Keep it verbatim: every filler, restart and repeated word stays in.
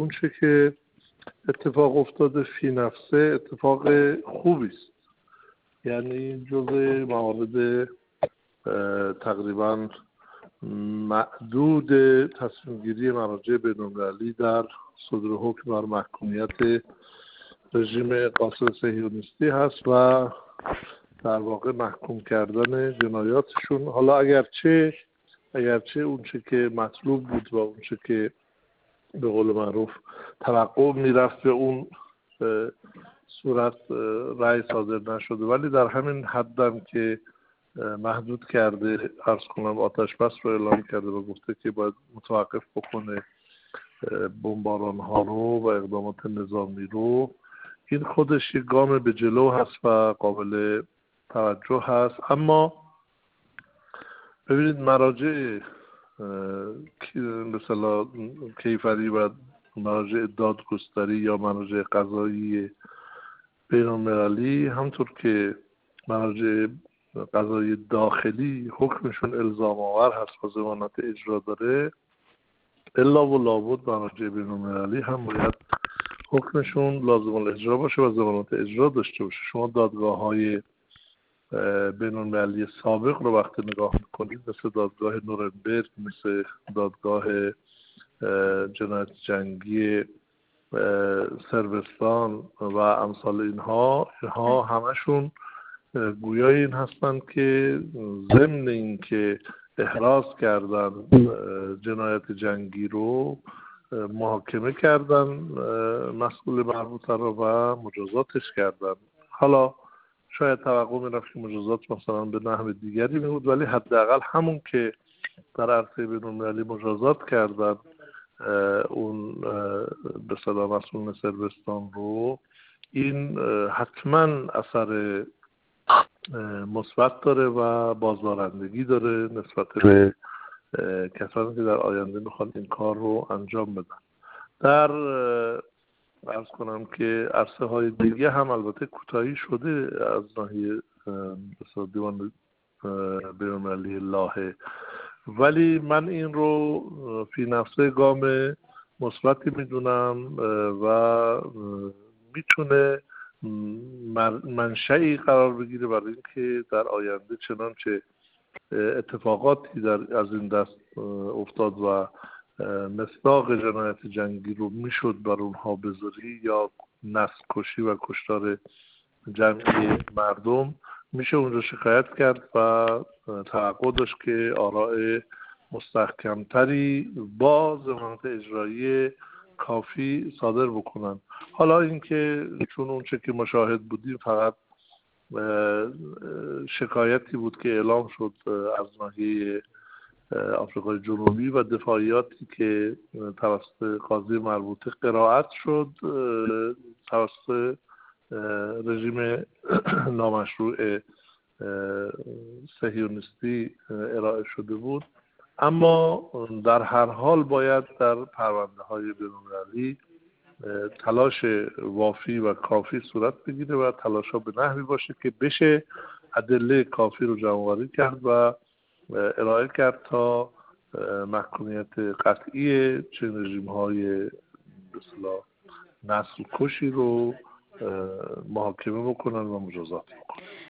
چه که اتفاق افتاده فی نفسه اتفاق خوبی است. یعنی جزء موارد تقریبا معدود تصمیم گیری مراجع بین‌المللی در صدور حکم بر محکومیت رژیم قاصد صهیونیستی هست و در واقع محکوم کردن جنایاتشون. حالا اگرچه اگرچه اون چه که مطلوب بود و اون چه که به قول معروف توقع میرفت به اون صورت رأی صادر نشده، ولی در همین حدم که محدود کرده، عرض کنم آتش بس رو اعلام کرده و گفته که باید متوقف بکنه بمباران ها رو و اقدامات نظامی رو. این خودش یک گام به جلو هست و قابل توجه هست. اما ببینید مراجع مثلا کیفری و مراجع دادگستری یا مراجع قضایی بین‌المللی، همطور که مراجع قضایی داخلی حکمشون الزام آور هست و ضمانت اجرا داره، الا و لابد مراجع بین‌المللی هم باید حکمشون لازم الاجرا باشه و ضمانت اجرا داشته باشه. شما دادگاه های بین‌المللی سابق رو وقتی نگاه میکنید، مثل دادگاه نورنبرگ، مثل دادگاه جنایت جنگی صربستان و امثال اینها، اینها همشون گویای این هستند که ضمن این که احراز کردن جنایت جنگی رو، محاکمه کردن مسئول مربوطه رو و مجازاتش کردن. حالا شاید توقع می‌رفت که مجازات مثلا به نحو دیگری می‌بود، ولی حداقل همون که در عرصه بین‌المللی مجازات کردن اون به اصطلاح مسئول صربستان رو، این حتما اثر مثبت داره و بازدارندگی داره نسبت به کسانی که در آینده میخوان این کار رو انجام بدن. در عرض کنم که عرصه های دیگه هم البته کوتاهی شده از ناحیه دیوان بین‌المللی لاهه، ولی من این رو فی نفسه گام مثبتی میدونم و میتونه منشئی قرار بگیره برای اینکه در آینده چنانچه اتفاقاتی در از این دست افتاد و مصداق جنایت جنگی رو میشد بر اونها بذاری یا نسل کشی و کشتار جمعی مردم، میشه اونجا شکایت کرد و توقع داشت که آراء مستحکمتری با ضمانت اجرایی کافی صادر بکنن. حالا اینکه چون اون چه که مشاهد بودیم فقط شکایتی بود که اعلام شد از ناحیه آفریقای جنوبی و دفاعیاتی که توسط قاضی مربوطه قرائت شد توسط رژیم نامشروع صهیونیستی ارائه شده بود. اما در هر حال باید در پرونده های بین‌المللی تلاش وافی و کافی صورت بگیره و تلاش ها به نحوی باشه که بشه ادله کافی رو جمع‌آوری کرد و ارائه کرد تا محکومیت قطعی چنین رژیم های به اصطلاح نسل کشی رو محاکمه بکنن و مجازات بکنن.